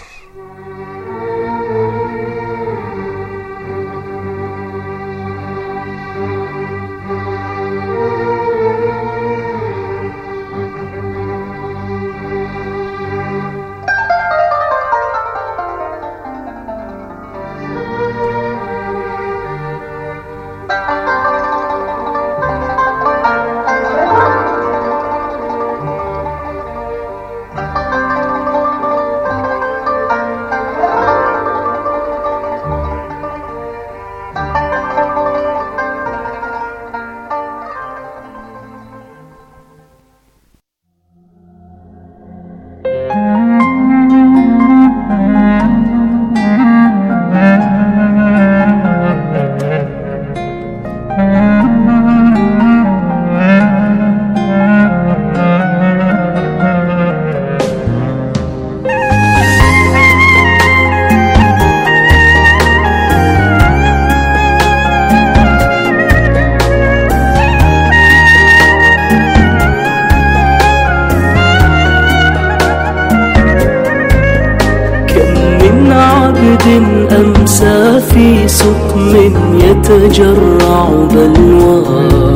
Speaker 7: أمسى في سقم يتجرع بلوى،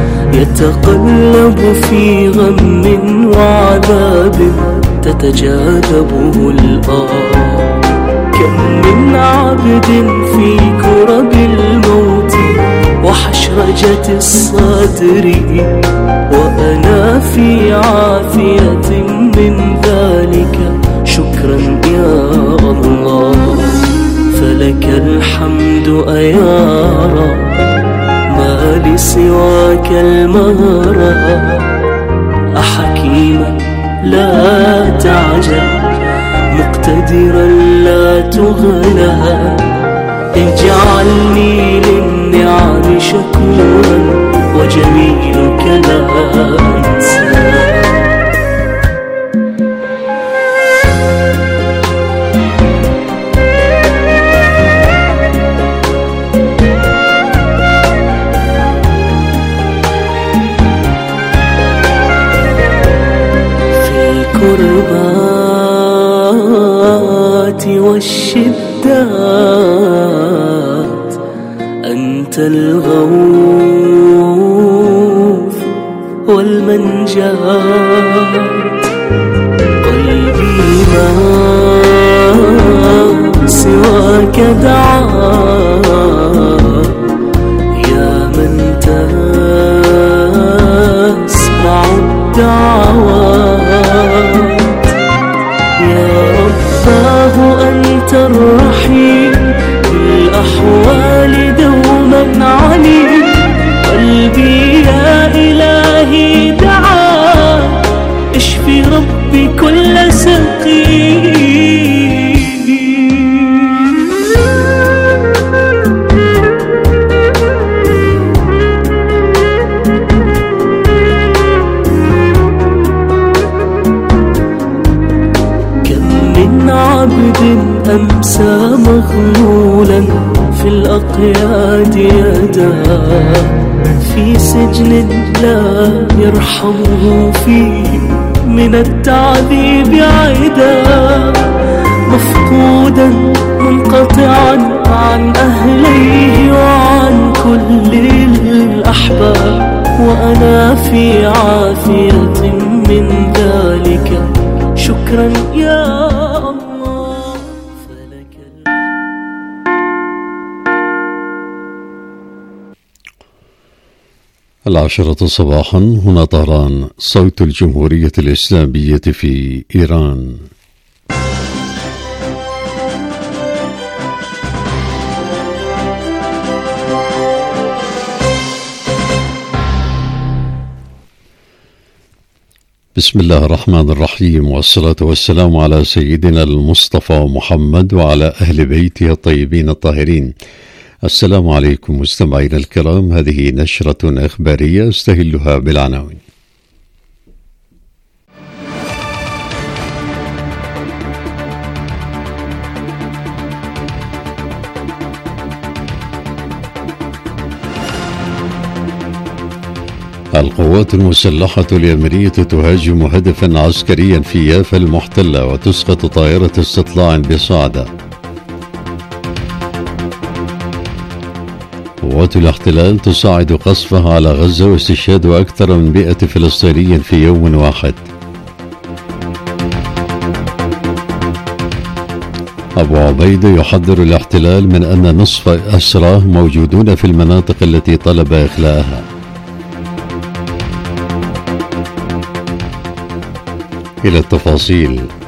Speaker 7: يتقلب في غم وعذاب تتجاذبه الآه. كم من عبد في كرب الموت مخرجة الصدر وأنا في عافية من ذلك. شكرا يا الله، فلك الحمد أيا رب، ما لي سواك المهرة. أحكيما لا تعجل، مقتدرا لا تغلى، اجعلني للنعم شكورا وجميلك لا أنسى. الكربات والشدات أنت الغوث والمنجات. قلبي ما سواك دعاه، يا من تسمع الدعوات. يا رباه أنت الرحيم، بالأحوال دوما عليم. قلبي يا إلهي دعا، اشفي ربي كل سقيم. عبد أمسى مغلولا في الأقياد يداه، في سجن لا يرحمه فيه من التعذيب عدا. مفقودا منقطعا عن أهليه وعن كل الأحباب، وأنا في عافية من ذلك. شكرا يا الله، فلك
Speaker 1: العاشرة صباحا، هنا طهران، صوت الجمهورية الإسلامية في إيران. بسم الله الرحمن الرحيم، والصلاة والسلام على سيدنا المصطفى محمد وعلى أهل بيته الطيبين الطاهرين. السلام عليكم مستمعينا الكرام، هذه نشرة إخبارية استهلها بالعناوين. القوات المسلحة اليمنية تهاجم هدفا عسكريا في يافا المحتلة وتسقط طائرة استطلاع بصعدة. قوات الاحتلال تصاعد قصفها على غزة واستشهاد أكثر من مئة فلسطيني في يوم واحد. أبو عبيدة يحذر الاحتلال من أن نصف أسراه موجودون في المناطق التي طلب إخلاءها. إلى التفاصيل.